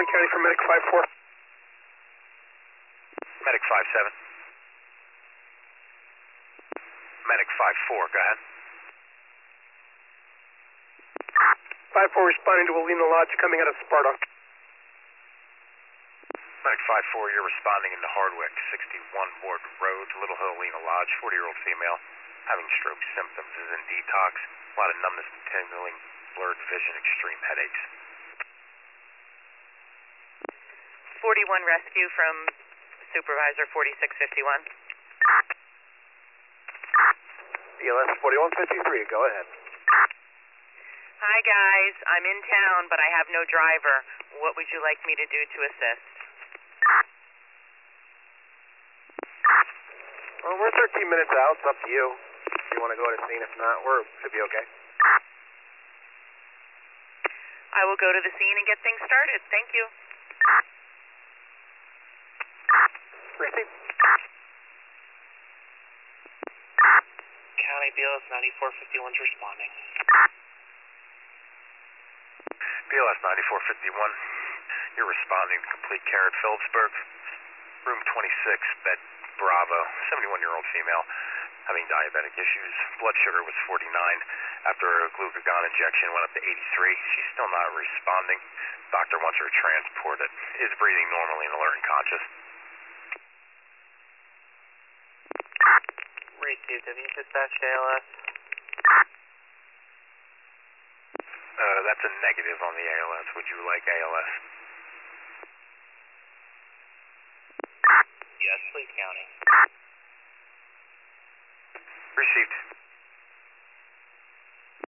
Orange County for Medic 5-4. Medic 5-7. Medic 5-4, go ahead. 5-4 responding to Alina Lodge coming out of Sparta. Medic 5-4, you're responding into Hardwick, 61 Ward Road, Little Hill, Alina Lodge, 40-year-old female, having stroke symptoms, is in detox, a lot of numbness and tingling, blurred vision, extreme headaches. 41 rescue from Supervisor 4651. BLS 4153, go ahead. Hi guys, I'm in town, but I have no driver. What would you like me to do to assist? Well, we're 13 minutes out. It's up to you. If you want to go to the scene, if not, we should be okay. I will go to the scene and get things started. Thank you. Receive. County BLS 9451's responding. BLS 9451, you're responding to complete care at Phillipsburg, room 26, bed Bravo, 71-year-old female, having diabetic issues. Blood sugar was 49. After a glucagon injection, went up to 83. She's still not responding. Doctor wants her transported. Is breathing normally and alert and conscious. Received. Have you dispatched ALS? That's a negative on the ALS. Would you like ALS? Yes, please, County. Received.